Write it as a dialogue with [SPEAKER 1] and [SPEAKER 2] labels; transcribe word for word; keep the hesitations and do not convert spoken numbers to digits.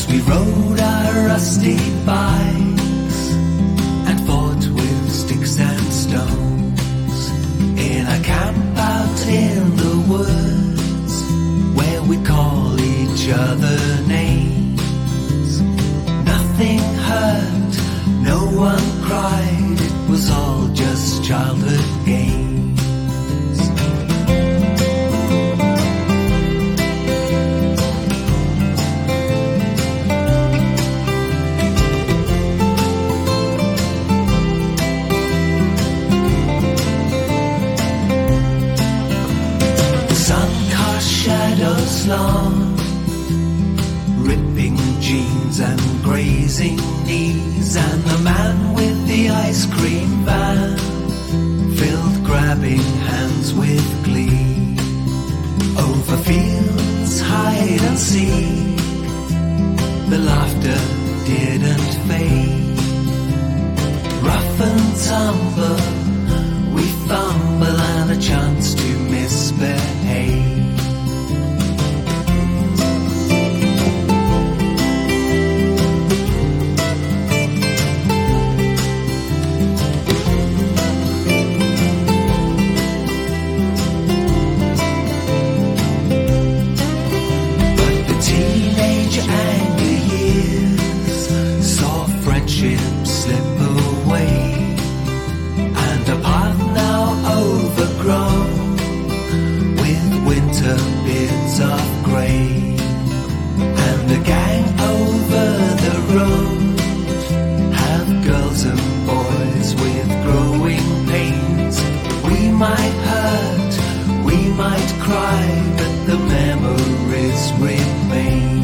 [SPEAKER 1] we rode our rusty bikes and fought with sticks and stones in a camp out in the woods where we call each other names. Nothing hurt, no one cried, it was all just childhood games. Shadows long, ripping jeans and grazing knees, and the man with the ice cream van filled grabbing hands with glee. Over fields hide and seek, the laughter didn't fade. Rough and tumble, we fumble and a chance to misbehave. Slip away, and a path now overgrown with winter beards of grey, and the gang over the road have girls and boys with growing pains. We might hurt, we might cry, but the memories remain.